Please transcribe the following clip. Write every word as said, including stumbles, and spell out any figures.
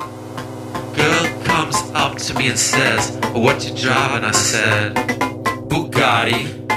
Girl comes up to me and says, "What's your job?" And I said, "Bugatti."